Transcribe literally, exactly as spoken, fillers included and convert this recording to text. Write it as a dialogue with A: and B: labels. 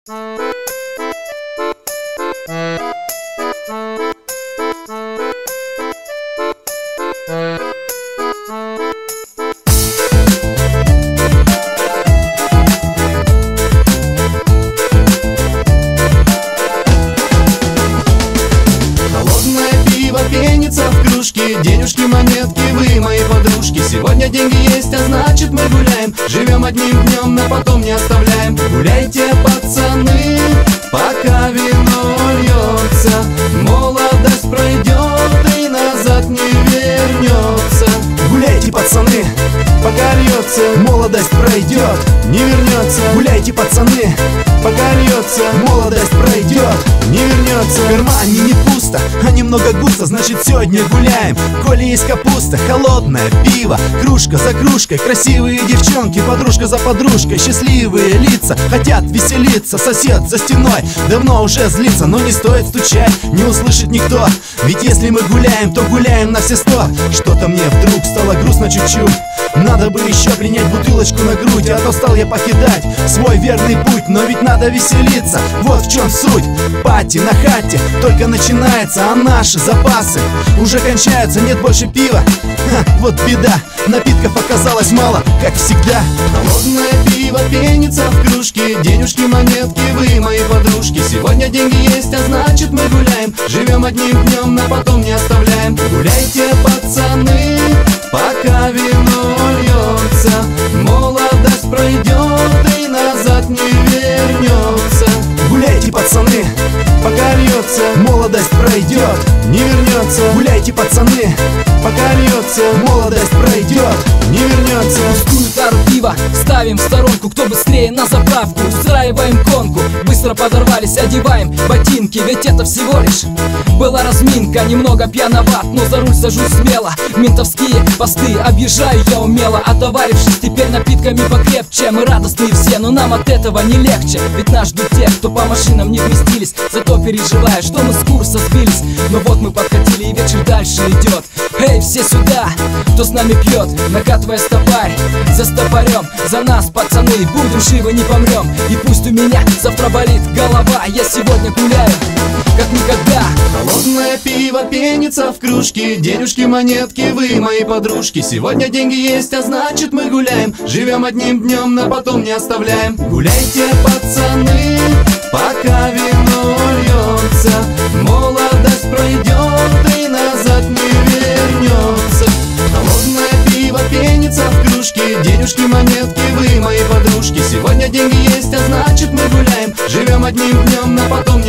A: Пенится в кружке, денежки, монетки, вы мои подружки. Сегодня деньги есть, а значит мы гуляем. Живем одним днем, но потом не оставляем. Гуляйте, пацаны, пока вино льется. Молодость пройдет и назад не вернется. Гуляйте, пацаны, пока льется. Молодость пройдет, не вернется. Гуляйте, пацаны, пока льется. Молодость пройдет, не вернется. В кармане не пусто, а немного густо, значит сегодня гуляем. Коли есть капуста, холодное пиво, кружка за кружкой, красивые девчонки, подружка за подружкой, счастливые лица, хотят веселиться. Сосед за стеной давно уже злится, но не стоит стучать, не услышит никто. Ведь если мы гуляем, то гуляем на все сто. Что-то мне вдруг стало грустно чуть-чуть. Надо бы еще принять бутылочку на грудь, а то стал я покидать свой верный путь. Но ведь надо веселиться, вот в чем суть. Пати на хате только начинается, а наши запасы уже кончаются, нет больше пива. Ха, вот беда, напитков оказалось мало, как всегда. Холодное пиво пенится в кружке, денежки, монетки, вы мои подружки. Сегодня деньги есть, а значит мы гуляем. Живем одним днем, но потом не оставляем. Гуляйте, пацаны, пока вино льется. Молодость пройдет и назад не вернется. Гуляйте, пацаны, пока льется. Молодость пройдет, не вернется. Гуляйте, пацаны, пока льется. Молодость пройдет, не вернется.
B: Пустую тару пива ставим в сторонку, кто быстрее на заправку. Устраиваем гонку, быстро подорвались, одеваем ботинки. Ведь это всего лишь была разминка. Немного пьяноват, но за руль сажусь смело. Ментовские посты объезжаю я умело. Отоварившись теперь напитками покрепче. Мы радостные все, но нам от этого не легче. Ведь нас ждут те, кто по машинам не вместились. Зато переживаю, что мы с курса сбились. Но вот мы подкатили и вечер дальше идет. Эй, все сюда, кто с нами пьет, накатывая стопарь за стопорем. За нас, пацаны, будем живы, не помрем. И пусть у меня завтра болит голова, я сегодня гуляю как никогда.
A: Холодное пиво пенится в кружке, денежки, монетки, вы мои подружки. Сегодня деньги есть, а значит мы гуляем. Живем одним днем, но потом не оставляем. Гуляйте, пацаны, пока вино льется. Молодость пройдет и назад не вернется. Холодное пиво пенится в кружке, денежки, монетки, вы мои подружки. Сегодня деньги есть, а значит мы гуляем. Живем одним днем, но потом